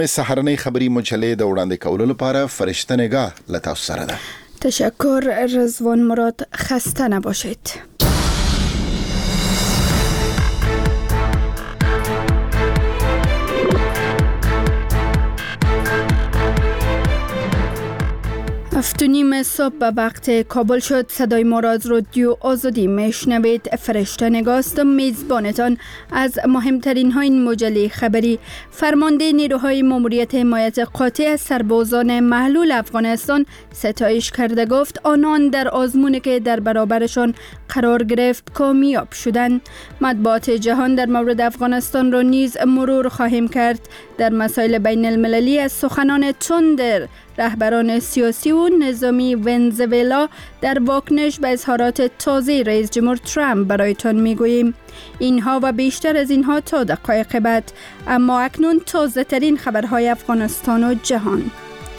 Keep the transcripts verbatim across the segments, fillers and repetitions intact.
سهارنۍ خبری مجلې د وړاندې کولو لپاره فرشته نگاه لتا سره ده. تشکر رضوان مراد. خسته نباشید. هفت و نیم صبح به وقت کابل شد. صدای ما را از رادیو آزادی میشنوید. فرشته نگاست میزبانتان از مهمترین های این مجله خبری. فرمانده نیروهای ماموریت حمایت قاطع از سربازان محلول افغانستان ستایش کرده گفت آنان در آزمونی که در برابرشان قرار گرفت کامیاب شدند. مطبوعات جهان در مورد افغانستان را نیز مرور خواهیم کرد. در مسائل بین المللی از سخنان تندر رهبران سیاسی و نظامی ونزوئلا در واکنش به اظهارات تازه رئیس جمهور ترامپ برایتان میگوییم. اینها و بیشتر از اینها تا دقایق بعد. اما اکنون تازه ترین خبرهای افغانستان و جهان.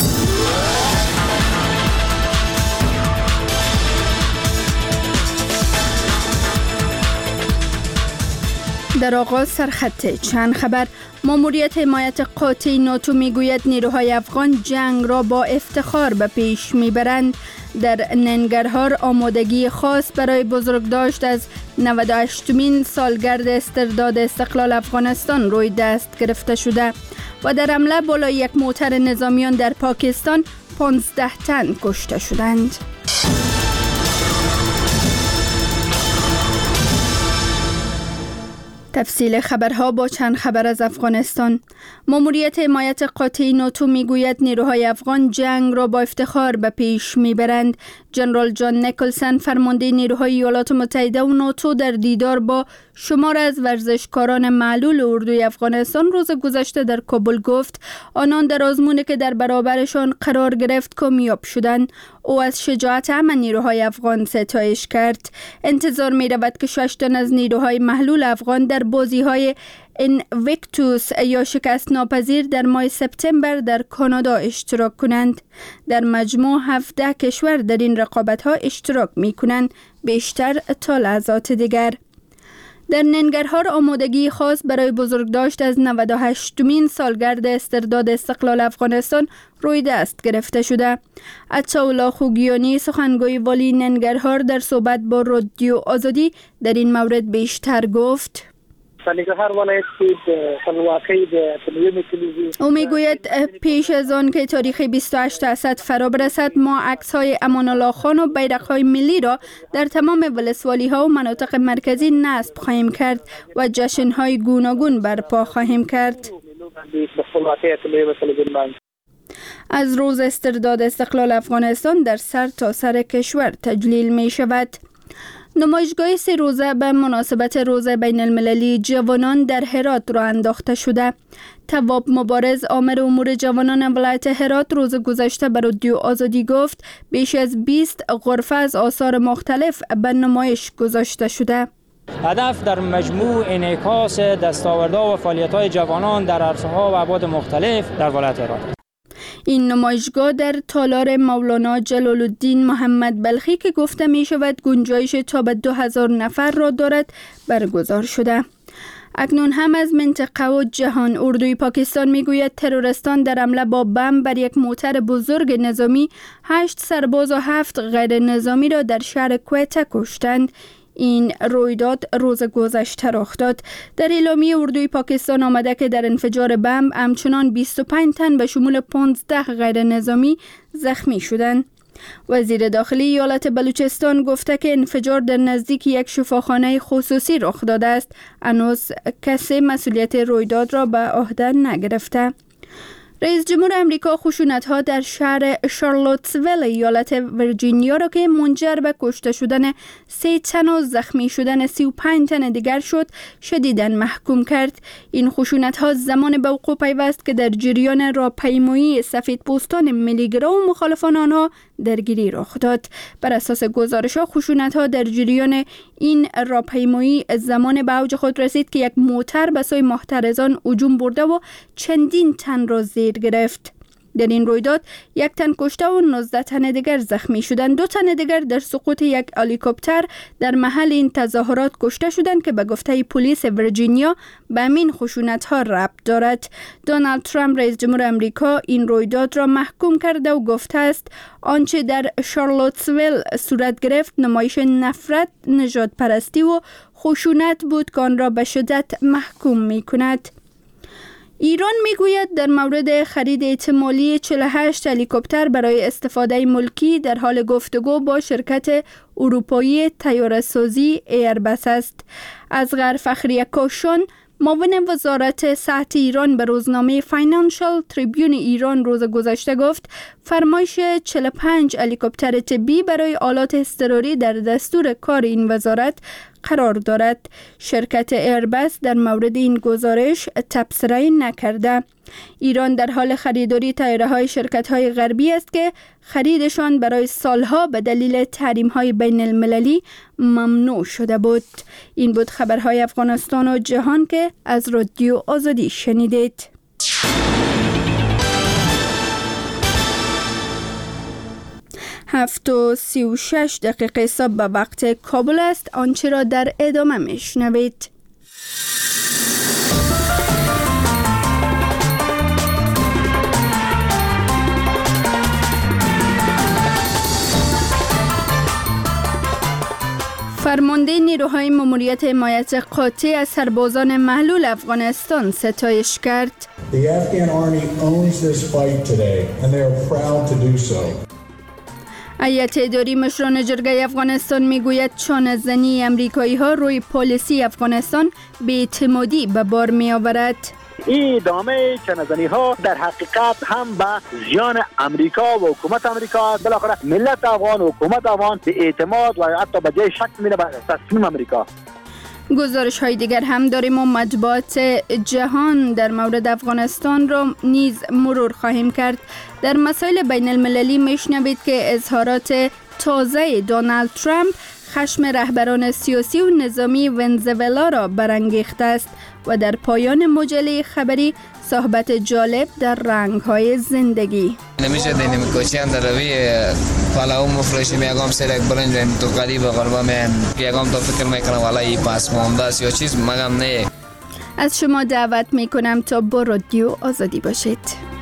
در آغاز سرخط چند خبر. ماموریت حمایت قاطع ناتو میگوید نیروهای افغان جنگ را با افتخار به پیش میبرند. در ننگرهار آمادگی خاص برای بزرگداشت از نود و هشتمین سالگرد استرداد استقلال افغانستان روی دست گرفته شده و در حمله بالای یک موتر نظامیان در پاکستان پانزده تن کشته شدند. تفصیل خبرها با چند خبر از افغانستان. ماموریت حمایت قاطع ناتو میگوید نیروهای افغان جنگ را با افتخار به پیش میبرند. جنرال جان نیکلسن فرمانده نیروهای ایالات متحده و ناتو در دیدار با شمار از ورزشکاران معلول اردوی افغانستان روز گذشته در کابل گفت آنان در آزمونی که در برابرشان قرار گرفت کامیاب شدند. او از شجاعت همه نیروهای افغان ستایش کرد. انتظار می رود که شش تن از نیروهای محلول افغان در بازی‌های اینویکتوس یا شکست ناپذیر در ماه سپتامبر در کانادا اشتراک کنند. در مجموع هفده کشور در این رقابت‌ها اشتراک می‌کنند، بیشتر تا لحظات دیگر. در ننگرهار آمادگی خاص برای بزرگداشت از نود و هشتمین سالگرد استرداد استقلال افغانستان روی دست گرفته شده. عطاالله خوگیانی سخنگوی والی ننگرهار در صحبت با رادیو آزادی در این مورد بیشتر گفت. او میگوید پیش از آن که تاریخ بیست و هشت اسد فرا برسد ما عکس‌های امان الله خان و بیرق‌های ملی را در تمام ولسوالی‌ها و مناطق مرکزی نصب خواهیم کرد و جشن‌های گوناگون برپا خواهیم کرد. از روز استرداد استقلال افغانستان در سر تا سر کشور تجلیل می شود. نمایشگاه سه روزه به مناسبت روز بین المللی جوانان در هرات راه انداخته شده. تواب مبارز آمر امور جوانان ولایت هرات روز گذشته به رادیو آزادی گفت بیش از بیست غرفه از آثار مختلف به نمایش گذاشته شده. هدف در مجموع انعکاس دستاوردها و فعالیت‌های جوانان در عرصه‌ها و ابعاد مختلف در ولایت هرات. این نمایشگاه در تالار مولانا جلال الدین محمد بلخی که گفته می شود گنجایش تا به دو هزار نفر را دارد برگزار شده. اکنون هم از منطقه و جهان. اردوی پاکستان می گوید ترورستان در حمله با بم بر یک موتر بزرگ نظامی هشت سرباز و هفت غیر نظامی را در شهر کویته کشتند. این رویداد روز گذشته رخ داد. در اعلامیه اردوی پاکستان آمده که در انفجار بمب همچنان بیست و پنج تن به شمول پانزده غیر نظامی زخمی شدند. وزیر داخلی ایالت بلوچستان گفته که انفجار در نزدیک یک شفاخانه خصوصی رخ داده است. هنوز کسی مسئولیت رویداد را به عهده نگرفته. رئیس جمهور امریکا خشونت‌ها در شهر شارلوتسویل ایالت ویرجینیا را که منجر به کشته شدن سه تن و زخمی شدن سی و پنج تن دیگر شد شدیداً محکوم کرد. این خشونت‌ها زمان به وقوع پیوست که در جریان راهپیمایی سفیدپوستان ملیگرا و مخالفان آنها درگیری رخ داد. بر اساس گزارش‌ها خشونت‌ها در جریان این راهپیمایی زمان به اوج خود رسید که یک موتر به سوی محترضان هجوم برده و چندین تن را زیر گرفت. در این رویداد یک تن کشته و نوزده تن دیگر زخمی شدند. دو تن دیگر در سقوط یک هلیکوپتر در محل این تظاهرات کشته شدند که به گفته پلیس ویرجینیا به همین خشونت ها ربط دارد. دونالد ترامپ رئیس جمهور امریکا این رویداد را محکوم کرده و گفته است آنچه در شارلوتسویل صورت گرفت نمایش نفرت، نژاد پرستی و خشونت بود که آن را به شدت محکوم می کند. ایران میگوید در مورد خرید احتمالی چهل و هشت هلیکوپتر برای استفاده ملکی در حال گفتگو با شرکت اروپایی طیاره‌سازی ایربس است. اصغر فخری کاشان معاون وزارت صحت ایران به روزنامه فاینانشال تریبیون ایران روز گذشته گفت فرمایش چهل و پنج هلیکوپتر طبی برای آلات اضطراری در دستور کار این وزارت قرار دارد. شرکت ایربس در مورد این گزارش تبصره نکرده. ایران در حال خریداری طیاره‌های شرکت‌های غربی است که خریدشان برای سالها به دلیل تحریم‌های بین المللی ممنوع شده بود. این بود خبرهای افغانستان و جهان که از رادیو آزادی شنیدید. هفت و سی و شش دقیقه صبح به وقت کابل است. آنچه را در ادامه میشنوید. فرمانده نیروهای ماموریت حمایت قاطع از سربازان محلول افغانستان ستایش کرد. The Afghan army owns this fight today and they are proud to do so. هیئت اداری مشران جرگه افغانستان میگوید چانه‌زنی امریکایی ها روی پالیسی افغانستان بی‌اعتمادی به بار می آورد. این ادامه چانه‌زنی ها در حقیقت هم به زیان امریکا و حکومت امریکا، بالاخره ملت افغان و حکومت افغان به اعتماد و حتی به جای شک میره به تصمیم امریکا. گزارش های دیگر هم داریم و مطبوعات جهان در مورد افغانستان را نیز مرور خواهیم کرد. در مسائل بین المللی میشنوید که اظهارات تازه دونالد ترامپ خشم رهبران سیاسی و نظامی ونزوئلا را برانگیخته است و در پایان مجله خبری صحبت جالب در رنگ‌های زندگی. نمیشه دینی میکشیم در روی پلاو مفروشی میگم سرک برنج و تو قریب غربا من میگم تو فکر میکنم والا این پاس مونده یا چیز مگم نه. از شما دعوت میکنم تا با رادیو آزادی باشید.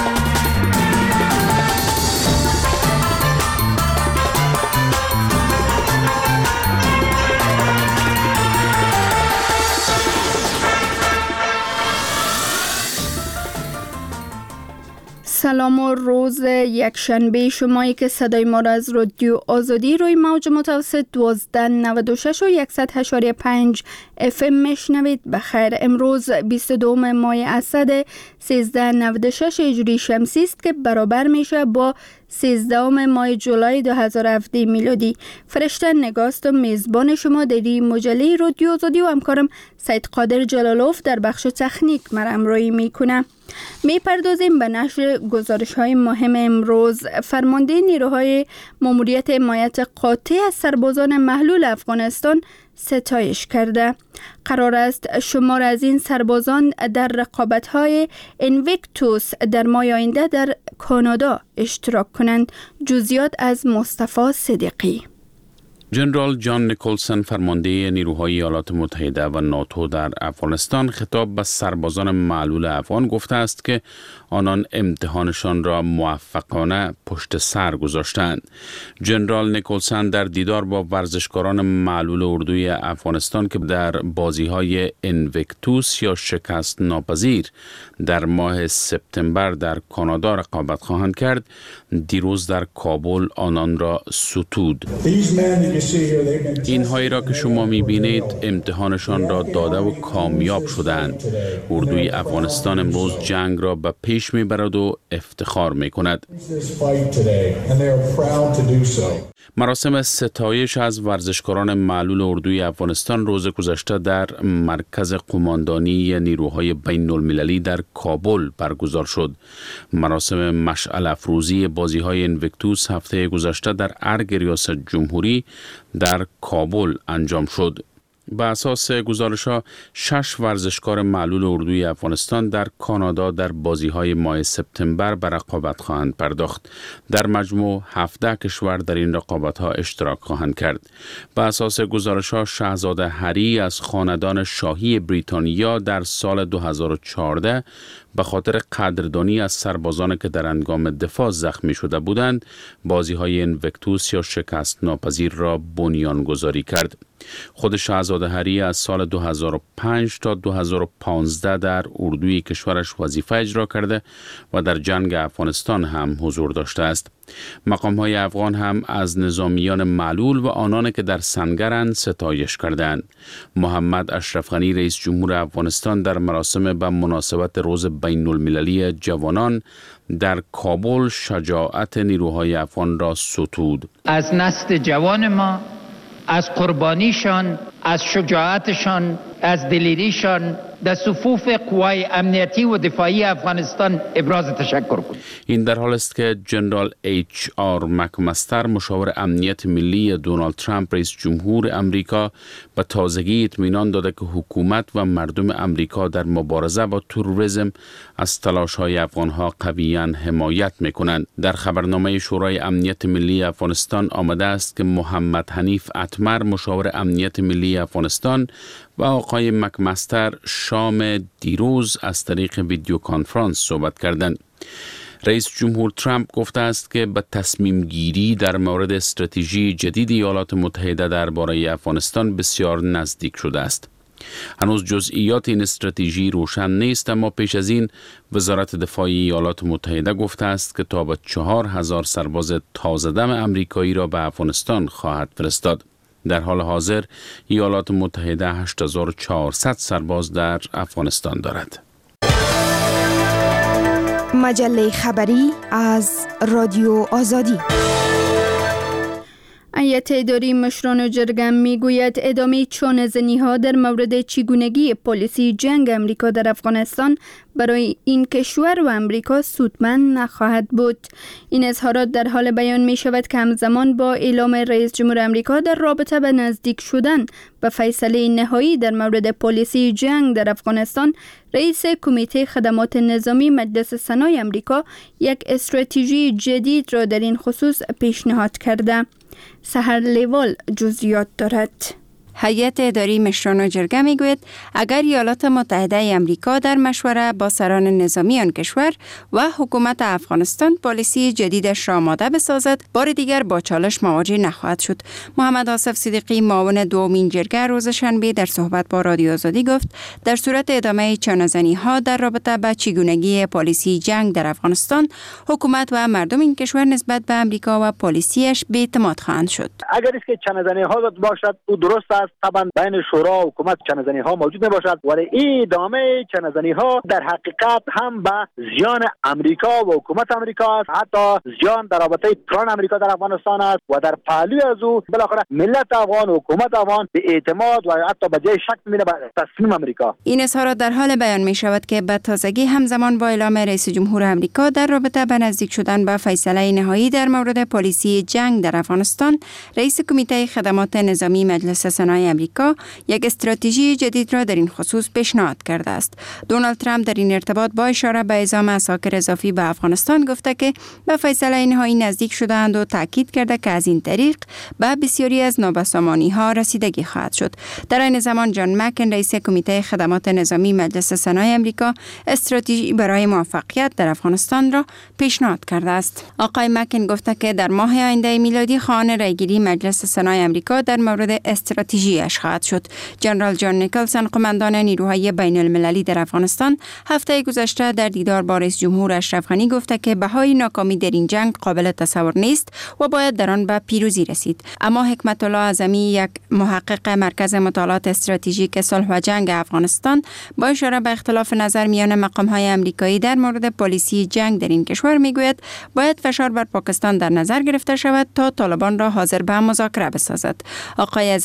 سلام و روز یک شنبه شمایی که صدای ما را از رادیو آزادی روی موج متوسط دوازده نود و شش و صد و هشت و پنج اف ام میشنوید. بخیر. امروز بیست و دوم ماه اسد سیزده نود و شش هجری شمسی است که برابر میشه با سیزدهم ماه جولای دو هزار و هفده میلادی. فرشته نگاست و میزبان شما در این مجله رادیو آزادی و همکارم سید قادر جلالوف در بخش تکنیک مرا همراهی میکنه. میپردازیم به نشر گزارش های مهم امروز. فرمانده نیروهای ماموریت حمایت قاطع از سربازان محلول افغانستان ستایش کرده. قرار است شمار از این سربازان در رقابت‌های اینویکتوس در ماه آینده در کانادا اشتراک کنند. جزئیات از مصطفی صدیقی. جنرال جان نیکولسون فرمانده نیروهای ایالات متحده و ناتو در افغانستان خطاب به سربازان معلول افغان گفته است که آنان امتحانشان را موفقانه پشت سر گذاشتند. جنرال نیکولسون در دیدار با ورزشکاران معلول اردوی افغانستان که در بازی‌های اینویکتوس یا شکست ناپذیر در ماه سپتامبر در کانادا رقابت خواهند کرد، دیروز در کابل آنان را ستود. اینهایی را که شما می‌بینید امتحانشان را داده و کامیاب شدند. اردوی افغانستان امروز جنگ را به پیش می‌برد و افتخار می‌کند. مراسم ستایش از ورزشکاران معلول اردوی افغانستان روز گذشته در مرکز قماندانی نیروهای بین المللی در کابل برگزار شد. مراسم مشعل افروزی بازی‌های اینویکتوس هفته گذشته در ارگ ریاست جمهوری در کابل انجام شد. به اساس گزارش‌ها شش ورزشکار معلول اردوی افغانستان در کانادا در بازی‌های ماه سپتامبر به رقابت خواهند پرداخت. در مجموع هفده کشور در این رقابت‌ها اشتراک خواهند کرد. به اساس گزارش‌ها شاهزاده هری از خاندان شاهی بریتانیا در سال دو هزار و چهارده به خاطر قدردانی از سربازان که در هنگام دفاع زخمی شده بودند، بازی‌های اینویکتوس یا شکست ناپذیر را بنیانگذاری کرد. خود شاهزاده هری از سال دو هزار و پنج تا دو هزار و پانزده در اردوی کشورش وظیفه اجرا کرده و در جنگ افغانستان هم حضور داشته است. مقام‌های افغان هم از نظامیان معلول و آنان که در سنگرند ستایش کردند. محمد اشرف غنی رئیس جمهور افغانستان در مراسم به مناسبت روز بین المللی جوانان در کابل شجاعت نیروهای افغان را ستود. از نسل جوان ما، از قربانیشان، از شجاعتشان، از دلیریشان در صفوف قوای امنیتی و دفاعی افغانستان ابراز تشکر کنیم. این در حال است که جنرال اچ آر مکمستر مشاور امنیت ملی دونالد ترامپ رئیس جمهور امریکا به تازگی اطمینان داده که حکومت و مردم امریکا در مبارزه با تروریسم از تلاش‌های افغان‌ها قویاً حمایت می‌کنند. در خبرنامه شورای امنیت ملی افغانستان آمده است که محمد حنیف اتمر مشاور امنیت ملی افغانستان و آقای مکمستر شام دیروز از طریق ویدیو کانفرانس صحبت کردند. رئیس جمهور ترامپ گفته است که به تصمیم گیری در مورد استراتژی جدید ایالات متحده درباره افغانستان بسیار نزدیک شده است. هنوز جزئیات این استراتژی روشن نیست، اما پیش از این وزارت دفاع ایالات متحده گفته است که تا به چهار هزار سرباز تازه دم امریکایی را به افغانستان خواهد فرستاد. در حال حاضر ایالات متحده هشت هزار و چهارصد سرباز در افغانستان دارد. مجله خبری از رادیو آزادی. هیئت اداری مشران جرگه میگوید ادامه چانه‌زنی ها در مورد چگونگی پالیسی جنگ امریکا در افغانستان برای این کشور و امریکا سودمند نخواهد بود. این اظهارات در حال بیان می شود که همزمان با اعلام رئیس جمهور امریکا در رابطه به نزدیک شدن به فیصله نهایی در مورد پالیسی جنگ در افغانستان، رئیس کمیته خدمات نظامی مجلس سنای امریکا یک استراتژی جدید را در این خصوص پیشنهاد کرده. سحر لیوال جزئیات دارد. هیئت اداری مشران جرگه میگوید اگر ایالات متحده امریکا در مشوره با سران نظامی آن کشور و حکومت افغانستان پالیسی جدیدش را آماده بسازد، بار دیگر با چالش مواجه نخواهد شد. محمد آصف صدیقی معاون دومین جرگه روز شنبه در صحبت با رادیو آزادی گفت در صورت ادامه چانه‌زنی ها در رابطه با چگونگی پالیسی جنگ در افغانستان، حکومت و مردم این کشور نسبت به امریکا و پالیسیش بی‌اعتماد خواهند شد. اگر است که چانه‌زنی ها باشد او درست است، طبعا بین شورا و حکومت چانه‌زنی ها موجود نباشد، ولی این ادامه چانه‌زنی ها در حقیقت هم به زیان امریکا و حکومت امریکا است، حتی زیان در رابطه پلان امریکا در افغانستان است و در پهلوی از او بالاخره ملت افغان و حکومت افغان به اعتماد و حتی به جای شک می‌بینه به تصمیم امریکا. این اظهارات در حال بیان می شود که به تازگی همزمان با اعلام رئیس جمهور امریکا در رابطه به نزدیک شدن به فیصله نهایی در مورد پالیسی جنگ در افغانستان، رئیس کمیته خدمات نظامی مجلس سنای امریکا یک استراتژی جدید را در این خصوص پیشنهاد کرده است. دونالد ترامپ در این ارتباط با اشاره به اعزام عساکر اضافی به افغانستان گفته که به فیصله نهایی نزدیک شده‌اند و تاکید کرده که از این طریق به بسیاری از نابسامانی‌ها رسیدگی خواهد شد. در این زمان جان مکن رئیس کمیته خدمات نظامی مجلس سنای امریکا استراتژی برای موفقیت در افغانستان را پیشنهاد کرده است. آقای مکن گفته که در ماه آینده میلادی خواهان رأیگیری مجلس سنای امریکا در مورد استراتژیش خواهد شد. جنرال جان نیکلسن قماندان نیروهای بین المللی در افغانستان هفته گذشته در دیدار با رئیس جمهور اشرف غنی گفته که بهای ناکامی در این جنگ قابل تصور نیست و باید در آن به پیروزی رسید. اما حکمت الله اعظمی، یک محقق مرکز مطالعات استراتژیک صلح و جنگ افغانستان، با اشاره به اختلاف نظر میان مقام‌های امریکایی در مورد پالیسی جنگ در این کشور میگوید باید فشار بر پاکستان در نظر گرفته شود تا طالبان را حاضر به مذاکره بسازد. آقای اعظمی در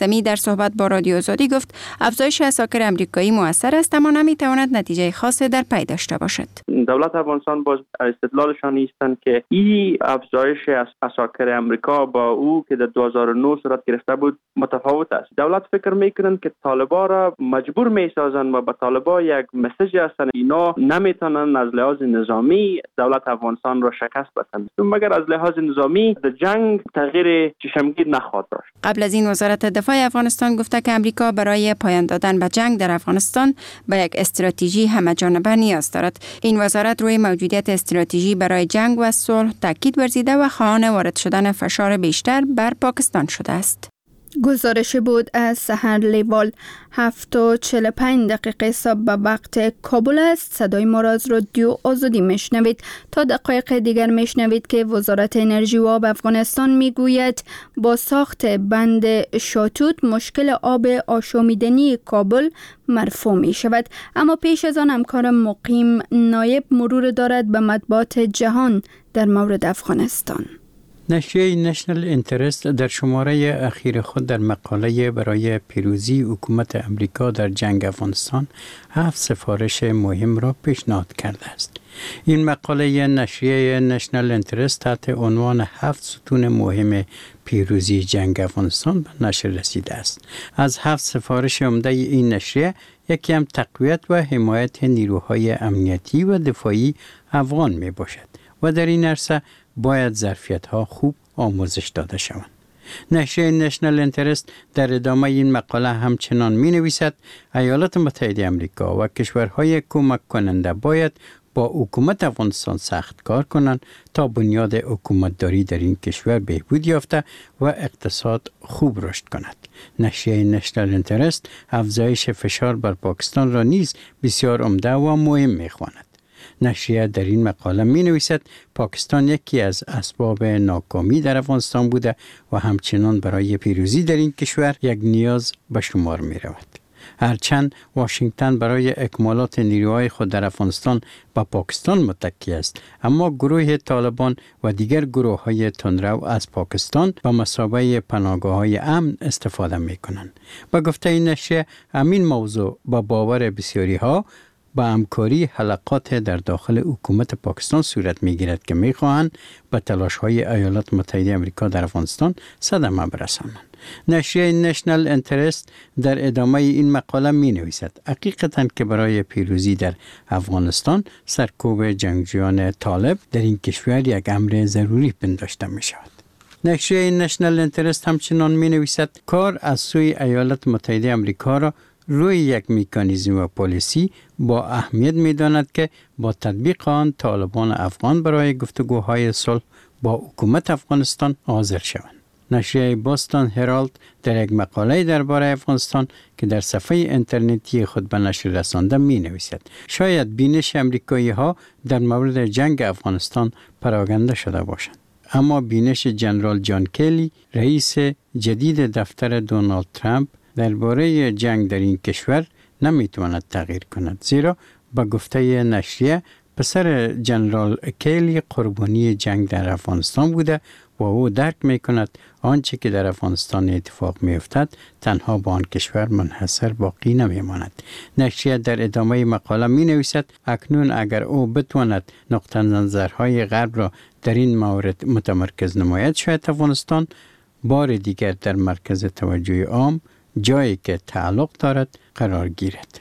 صحبت با رادیو آزادی گفت افزایش اساکر امریکایی مؤثر است اما نمیتواند نتیجه خاصی در پی داشته باشد. دولت افغانستان باز استدلالشان نیستند که این افزایش اساکر امریکا با او که در دو هزار و نه صورت گرفته بود متفاوت است. دولت فکر میکنند که طالبان را مجبور میسازند و به طالبان یک مسیج هستند اینا نمیتونن از لحاظ نظامی دولت افغانستان را شکست بدهند مگر از لحاظ نظامی در جنگ تغییر چشمگیر نخواهد داشت. قبل از این وزارت دفاع افغانستان گفته که امریکا برای پایان دادن به جنگ در افغانستان به یک استراتژی همه‌جانبه نیاز دارد. این وزارت روی موجودیت استراتژی برای جنگ و صلح تاکید ورزیده و خواهان وارد شدن فشار بیشتر بر پاکستان شده است. گزارش بود از سحر لیوال. هفت و چهل و پنج دقیقه صبح به وقت کابل است. صدای ما را از رادیو آزادی میشنوید. تا دقایق دیگر میشنوید که وزارت انرژی و آب افغانستان میگوید با ساخت بند شاتوت مشکل آب آشامیدنی کابل مرفوع می شود. اما پیش از آن همکار مقیم نایب مرور دارد به مطبوعات جهان در مورد افغانستان. نشریه نشنل اینترست در شماره اخیر خود در مقاله برای پیروزی حکومت امریکا در جنگ افغانستان هفت سفارش مهم را پیشنهاد کرده است. این مقاله نشریه نشنل اینترست تحت عنوان هفت ستون مهم پیروزی جنگ افغانستان به نشر رسیده است. از هفت سفارش عمده این نشریه یکی هم تقویت و حمایت نیروهای امنیتی و دفاعی افغان می باشد و در این عرصه باید ظرفیت‌ها خوب آموزش داده شوند. نشریه نشنل اینترست در ادامه این مقاله همچنان می‌نویسد ایالات متحده آمریکا و کشورهای کمک کننده باید با حکومت افغانستان سخت کار کنند تا بنیاد حکومتداری در این کشور بهبود یافته و اقتصاد خوب رشد کند. نشریه نشنل اینترست افزایش فشار بر پاکستان را نیز بسیار عمده و مهم می‌خواند. نشریه در این مقاله می نویسد پاکستان یکی از اسباب ناکامی در افغانستان بوده و همچنان برای پیروزی در این کشور یک نیاز به شمار می رود. هرچند واشنگتن برای اکمالات نیروهای خود در افغانستان به پاکستان متکی است، اما گروه طالبان و دیگر گروه های تندرو از پاکستان به مثابه پناهگاه های امن استفاده می کنند. با گفته این نشریه همین موضوع با باور بسیاری ها با همکاری حلقات در داخل حکومت پاکستان صورت می‌گیرد که می‌خواهند به تلاش‌های ایالات متحده آمریکا در افغانستان صدمه برسانند. نشریه نشنل اینترست در ادامه این مقاله می‌نویسد حقیقتاً که برای پیروزی در افغانستان سرکوب جنگجویان طالب در این کشور یک امر ضروری پنداشته می‌شود. نشریه نشنل اینترست همچنان می‌نویسد کار از سوی ایالات متحده آمریکا را روی یک مکانیزم و پالیسی با اهمیت می داند که با تطبیق آن طالبان افغان برای گفتگوهای صلح با حکومت افغانستان حاضر شوند. نشریه باستون هرالد در یک مقاله درباره افغانستان که در صفحه اینترنتی خود به نشر رسانده می نویسد شاید بینش امریکایی ها در مورد جنگ افغانستان پراکنده شده باشد، اما بینش جنرال جان کلی رئیس جدید دفتر دونالد ترامپ درباره جنگ در این کشور نمیتواند تغییر کند، زیرا با گفته نشریه پسر جنرال کیلی قربانی جنگ در افغانستان بوده و او درک میکند آنچه که در افغانستان اتفاق میافتد تنها با آن کشور منحصر باقی نمیماند. نشریه در ادامه مقاله می نویسد اکنون اگر او بتواند نقطه نظرهای غرب را در این مورد متمرکز نماید شاید افغانستان بار دیگر در مرکز توجه عام جایی که تعلق دارد قرار گیرد.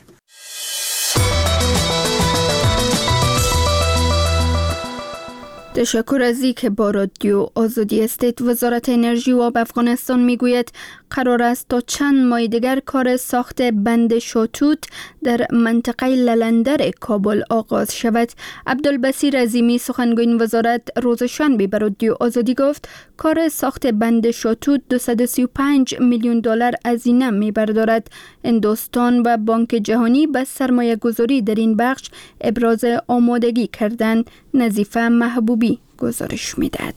تشکر از این که با رادیو آزادی استید. وزارت انرژی و آب افغانستان میگوید قرار است تا چند ماه دیگر کار ساخت بند شاتوت در منطقه للندر کابل آغاز شود. عبدالبصیر عظیمی سخنگوی این وزارت روز شنبه به رادیو آزادی گفت کار ساخت بند شاتوت دویست و سی و پنج میلیون دلار هزینه میبردارد. هندوستان و بانک جهانی به سرمایه گذاری در این بخش ابراز آمادگی کردند. نظیفه محبوبی گزارش میدهد.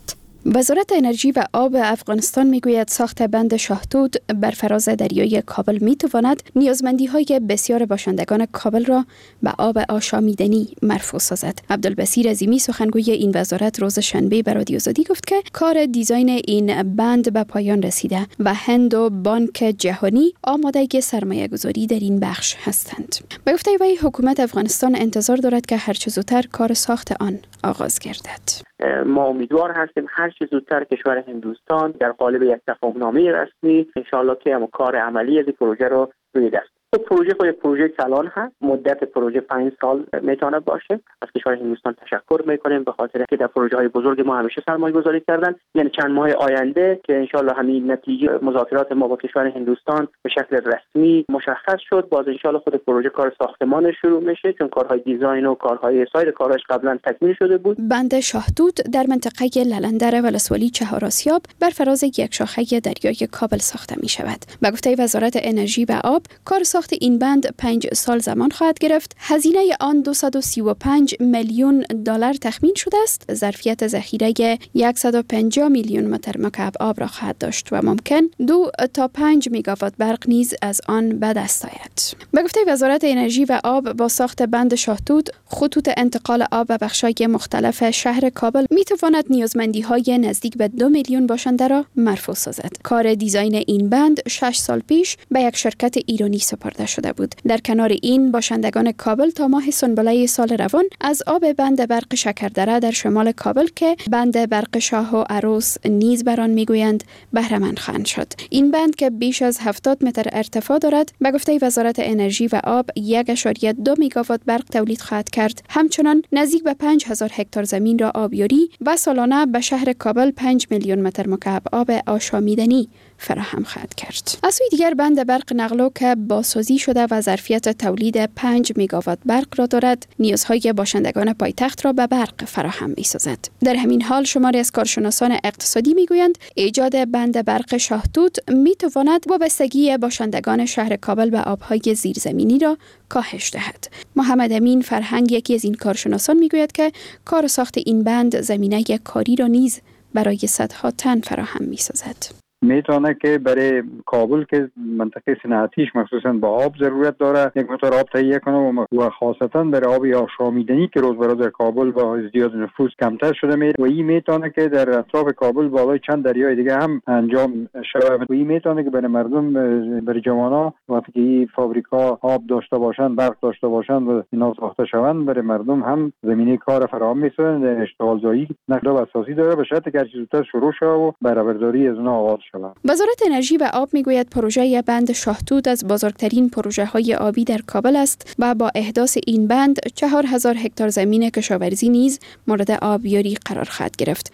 وزارت انرژی و آب افغانستان میگوید ساخت بند شاهتوت بر فراز دریای کابل میتواند نیازمندی های بسیار باشندگان کابل را به آب آشامیدنی مرفوع سازد. عبدالبصیر عظیمی سخنگوی این وزارت روز شنبه به رادیو آزادی گفت که کار دیزاین این بند به پایان رسیده و هند و بانک جهانی آماده سرمایه گذاری در این بخش هستند. به گفته وی حکومت افغانستان انتظار دارد که هر چه زودتر کار ساخت آن آغاز گردد. ما امیدوار هستیم هر چه زودتر کشور هندوستان در قالب یک تفاهمنامه رسمی انشالله که هم کار عملی از این پروژه رو روی دست. خب پروژه خود پروژه کلان هست. مدت پروژه پنج سال میتونه باشه. از کشور هندوستان تشکر میکنیم به خاطر که در پروژه های بزرگ ما همیشه سرمایه گذاری کردن. یعنی چند ماه آینده که انشالله همین نتیجه مذاکرات ما با کشور هندوستان به شکل رسمی مشخص شد، باز انشالله خود پروژه کار ساختمان شروع میشه، چون کارهای دیزاین و کارهای سایر کارهاش قبلا تکمیل شده بود. بند شاهتوت در منطقه للندر ولسوالی چهار آسیاب بر فراز یک شاخه دریای کابل ساخته می شود. به گفته وزارت انرژی و آب، کار ساخت این بند پنج سال زمان خواهد گرفت. هزینه آن دویست و سی و پنج میلیون دلار تخمین شده است. ظرفیت ذخیره صد و پنجاه میلیون متر مکعب آب را خواهد داشت و ممکن دو تا پنج میگاوات برق نیز از آن به دست آید. به گفته وزارت انرژی و آب، با ساخت بند شاهتوت، خطوط انتقال آب به بخش‌های مختلف شهر کابل می تواند نیازمندی‌های نزدیک به دو میلیون باشنده را مرفوع سازد. کار دیزاین این بند شش سال پیش به یک شرکت ایرانی سپرده شده بود. در کنار این، باشندگان کابل تا ماه سنبله سال روان از آب بند برق شکردره در شمال کابل که بند برق شاه و عروس نیز بر آن میگویند بهره مند خواهند شد. این بند که بیش از هفتاد متر ارتفاع دارد، به گفته وزارت انرژی و آب یک ممیز دو میگاوات برق تولید خواهد کرد. همچنان نزدیک به پنج هزار هکتار زمین را آبیاری و سالانه به شهر کابل پنج میلیون متر مکعب آب آشامیدنی فراهم خواهد کرد. از سوی دیگر، بند برق نقلو که بازسازی شده و ظرفیت تولید پنج میگاوات برق را دارد، نیازهای باشندگان پایتخت را به برق فراهم می‌سازد. در همین حال شماری از کارشناسان اقتصادی میگویند ایجاد بند برق شاهتوت میتواند وابستگی باشندگان شهر کابل به آبهای زیرزمینی را کاهش دهد. محمد امین فرهنگ، یکی از این کارشناسان، میگوید که کار ساخت این بند زمینه کاری را نیز برای صدها تن فراهم می‌سازد. میتونه که برای کابل که منطقه صنعتیش مخصوصا با آب ضرورت داره یک مقدار آب تهیه کنه و خاصتا برای آب آشامیدنی که روز به روز در کابل با ازدیاد نفوس کمتر شده میره و این میتونه که در اطراف کابل بالای چند دریای دیگه هم انجام شود و این میتونه که برای مردم، برای جوانان وقتی که این فابریکا آب داشته باشن، برق داشته باشن و اینا ساخته شوند، برای مردم هم زمینه کار فراهم میسازن. اشتغال زایی نقل و اساسی داره، به شرطی که هر چیز زودتر شروع شه و برآورداری از اونها آغاز شه. وزارت انرژی و آب میگوید پروژه بند شاهتوت از بزرگترین پروژه های آبی در کابل است و با احداث این بند چهار هزار هکتار زمین کشاورزی نیز مورد آبیاری قرار خواهد گرفت.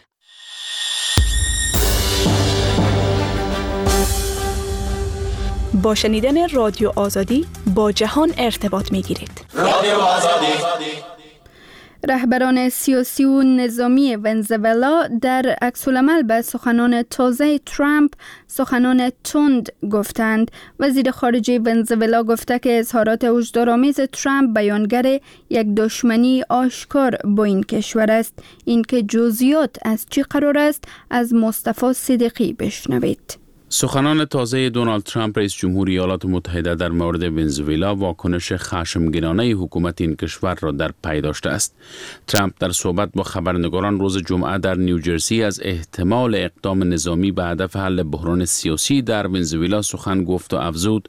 با شنیدن رادیو آزادی با جهان ارتباط میگیرید. رادیو آزادی. رهبران سیاسی و نظامی ونزوئلا در عکس‌العمل به سخنان تازه ترامپ سخنان تند گفتند. وزیر خارجه ونزوئلا گفته که اظهارات هشدارآمیز ترامپ بیانگر یک دشمنی آشکار با این کشور است. اینکه جزئیات از چی قرار است از مصطفی صدیقی بشنوید. سخنان تازه دونالد ترامپ رئیس جمهوری ایالات متحده در مورد ونزوئلا واکنش خشمگینانه حکومت این کشور را در پی داشته است. ترامپ در صحبت با خبرنگاران روز جمعه در نیوجرسی از احتمال اقدام نظامی به هدف حل بحران سیاسی در ونزوئلا سخن گفت و افزود: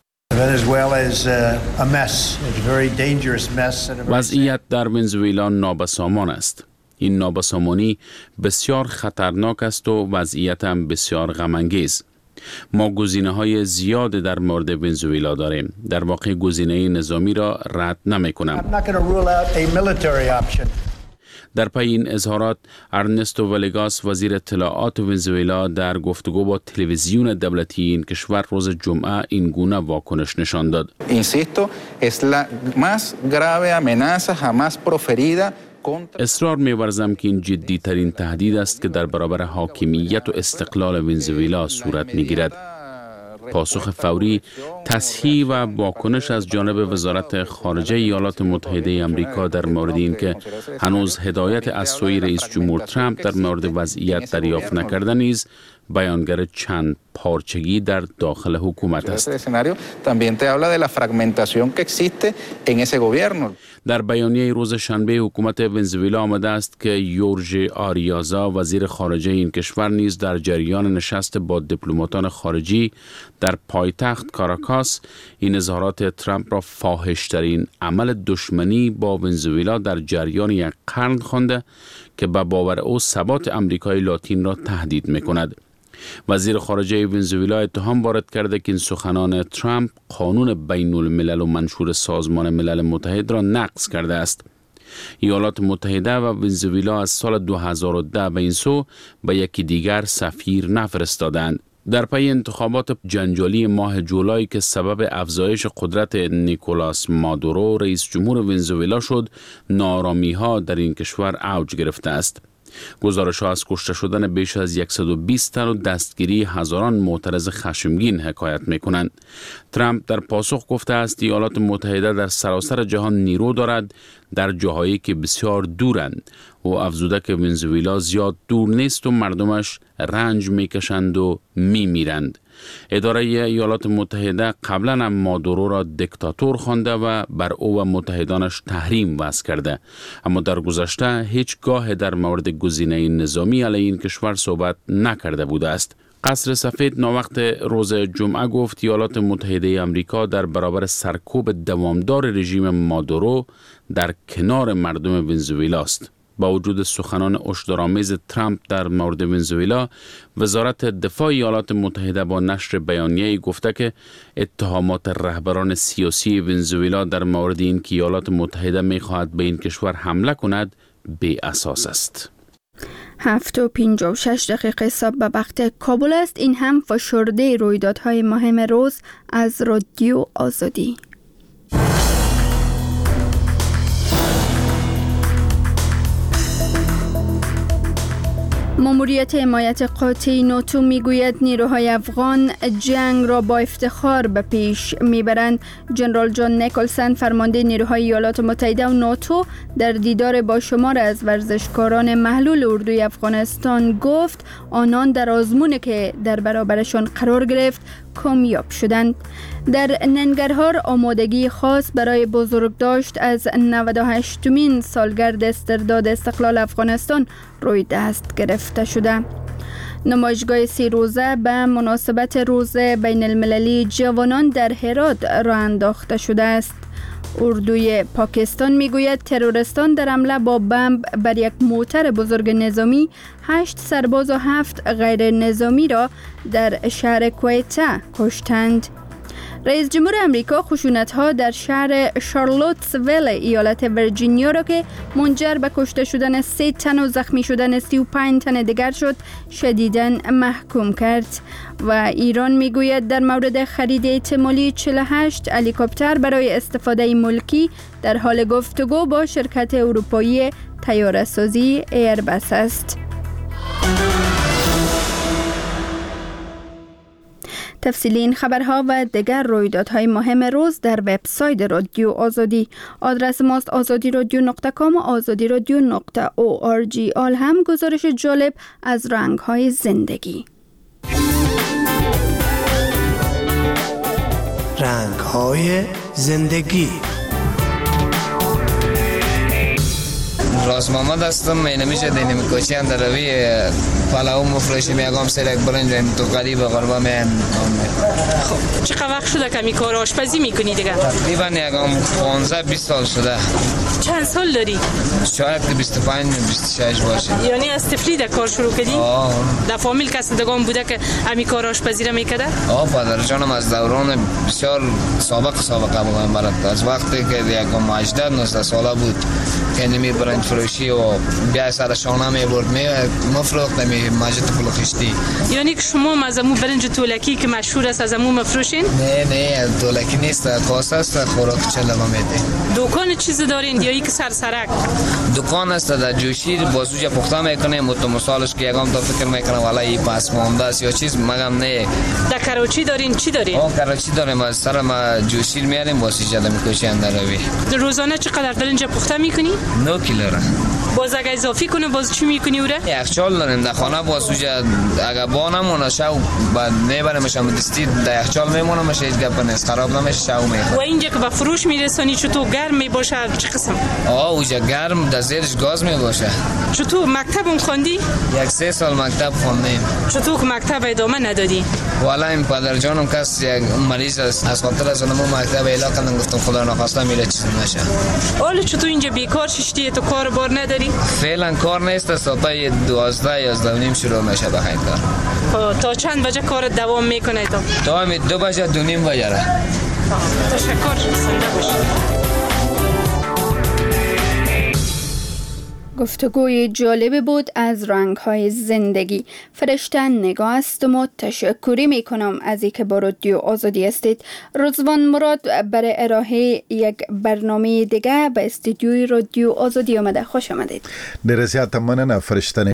وضعیت در ونزوئلا نابسامان است. این نابسامانی بسیار خطرناک است و وضعیت هم بسیار غم‌انگیز. ما گزینه‌های زیاد در مورد ونزوئلا داریم. در واقع گزینه نظامی را رد نمی‌کنم. در پی این اظهارات، ارنستو ولگاس وزیر اطلاعات ونزوئلا در گفتگو با تلویزیون دولتی این کشور روز جمعه این گونه واکنش نشان داد. Insisto, es la más grave amenaza jamás proferida. اصرار می‌ورزم که این جدی ترین تهدید است که در برابر حاکمیت و استقلال ونزوئلا صورت می‌گیرد. پاسخ فوری، تصحیح و واکنش از جانب وزارت خارجه ایالات متحده آمریکا در مورد این که هنوز هدایت از سوی رئیس جمهور ترامپ در مورد وضعیت دریافت نکرده نیز بیانگر چند پارچگی در داخل حکومت است. در بیانیه روز شنبه حکومت ونزوئلا آمده است که یورژ آریازا وزیر خارجه این کشور نیز در جریان نشست با دیپلماتان خارجی در پایتخت کاراکاس این اظهارات ترامپ را فاحش‌ترین عمل دشمنی با ونزوئلا در جریان یک قرن خوانده که به باور او ثبات امریکای لاتین را تهدید می‌کند. وزیر خارجه ونزوئلا اتهام وارد کرده که این سخنان ترامپ قانون بین الملل و منشور سازمان ملل متحد را نقض کرده است. ایالات متحده و ونزوئلا از سال دو هزار و ده به این سو به یکی دیگر سفیر نفرستادند. در پی انتخابات جنجالی ماه جولای که سبب افزایش قدرت نیکولاس مادورو رئیس جمهور ونزوئلا شد، ناآرامی‌ها در این کشور اوج گرفته است. گزارش‌ها از کشته شدن بیش از صد و بیست تن و دستگیری هزاران معترض خشمگین حکایت می‌کنند. ترامپ در پاسخ گفته است ایالات متحده در سراسر جهان نیرو دارد در جاهایی که بسیار دورند و افزوده که ونزوئلا زیاد دور نیست و مردمش رنج می‌کشند و می‌میرند. اداره ایالات متحده قبلا هم مادورو را دیکتاتور خوانده و بر او و متحدانش تحریم وضع کرده، اما در گذشته هیچگاه در مورد گزینه نظامی علیه این کشور صحبت نکرده بوده است. قصر سفید ناوقت روز جمعه گفت ایالات متحده آمریکا در برابر سرکوب دوامدار رژیم مادورو در کنار مردم ونزوئلا است. با وجود سخنان هشدارآمیز ترامپ در مورد ونزوئلا، وزارت دفاع ایالات متحده با نشر بیانیه‌ای گفته که اتهامات رهبران سیاسی ونزوئلا در مورد این که ایالات متحده می‌خواهد به این کشور حمله کند بی اساس است. هفت و پنجاه و شش دقیقه صبح به وقت کابل است. این هم فشرده رویدادهای مهم روز از رادیو آزادی. ماموریت حمایت قاطع ناتو میگوید نیروهای افغان جنگ را با افتخار به پیش میبرند. جنرال جان نیکلسن فرمانده نیروهای ایالات متحده و ناتو در دیدار با شمار از ورزشکاران محلول اردوی افغانستان گفت آنان در آزمون که در برابرشان قرار گرفت کامیاب شدند. در ننگرهار آمادگی خاص برای بزرگداشت از نود و هشتمین سالگرد استرداد استقلال افغانستان روی دست گرفته شده. نمایشگاه سی روزه به مناسبت روز بین المللی جوانان در هرات راه انداخته شده است. اردوی پاکستان میگوید ترورستان در حمله با بمب بر یک موتر بزرگ نظامی هشت سرباز و هفت غیر نظامی را در شهر کویتا کشتند. رئیس جمهور امریکا خشونت‌ها در شهر شارلوتسویل ایالت ویرجینیا را که منجر به کشته شدن سه تن و زخمی شدن سی و پنج تن دیگر شد شدیداً محکوم کرد. و ایران میگوید در مورد خرید احتمالی چهل و هشت هلیکوپتر برای استفاده ملکی در حال گفتگو با شرکت اروپایی طیاره‌سازی ایربس است. تفصیلی این خبرها و دیگر رویدادهای مهم روز در وبسایت رادیو آزادی. آدرس ماست آزادی رادیو نقطه کام و آزادی رادیو نقطه او آر جی. آل هم گزارش جالب از رنگ‌های زندگی. رنگ‌های زندگی. راست محمد هستم. من نمیشه دینی میکوچی هم در روی پلاو مفروشی میگم سرک برنج و تو قریب غربا میان. خب چقدر وقت شده که می کار آشپزی میکنی دیگه؟ تقریبا یکم پانزده بیست سال شده. چند سال داری؟ شاید بیست و پنج بیست و شش باشه. یعنی از طفلی در کار شروع کردی؟ آه. در فامیل کسی دگان بوده که امی کار آشپزی را میکرده؟ آه پدر جانم از دوران بسیار سابق سابقه بودم برات. از وقتی که یکم هجده نوزده ساله بود که نمی برنج فروشی و بیا سر شانه می برد می مفروخت می ماجد فلوخشتی. یعنی که شما از امو برنج تولکی که مشهور است از امو مفروشین؟ نه نه تولکی نیست، کاسه است، خوراک چلم میده. دکان چیز دارین یا یک سرسرک؟ دکان است در جوشیر بازوجه پخته میکنه متمثالش که یکم تا فکر میکنه والا این پس مونده است یا چیز مگم نه. در کراچی دارین چی دارین؟ آه کراچی داریم، از سر ما جوشیر میاریم بازوجه دم کوچه اندر روی. روزانه چقدر برنج پخته میکنی؟ نه کیلو را. باز اگه اضافی کنه باز چی میکنی اوره؟ یخچال داریم در خانه بازوجه اگه با نمونه شو بعد میبریمش هم دستی در یخچال میمونه میشه هیچ گپ نیست خراب نمیشه شو میخوره. و اینجا که به فروش میرسانی چطور گرم میباشه چه قسم؟ آه اوجا گرم در زیرش گاز میباشه. چطور مکتب خوندی؟ یک سه سال مکتب خوندیم. چطور که مکتب ادامه ندادی؟ والا این پدر جانم کس یک مریض است از خاطر از اونم مکتب اعلام کردن گفتم خدا نخواسته میره چیز نشه. حالا چطور اینجا بیکار ششتی تو کار بار نداری؟ فعلا کار نیست، ساعت دوازده یازده نیم شروع میشه به خیر کار. تا چند بجه کار دوام میکنه تو؟ تا همین دو بجه دو نیم بجه را. تشکر زنده باشی. گفتگوی جالب بود از رنگ‌های زندگی. فرشته نگاه است و تشکری می کنم از اینکه با رادیو آزادی هستید. رضوان مراد برای ارائه یک برنامه دیگه به استودیوی رادیو آزادی آمده. خوش آمدید. در زیاد مننه فرشته.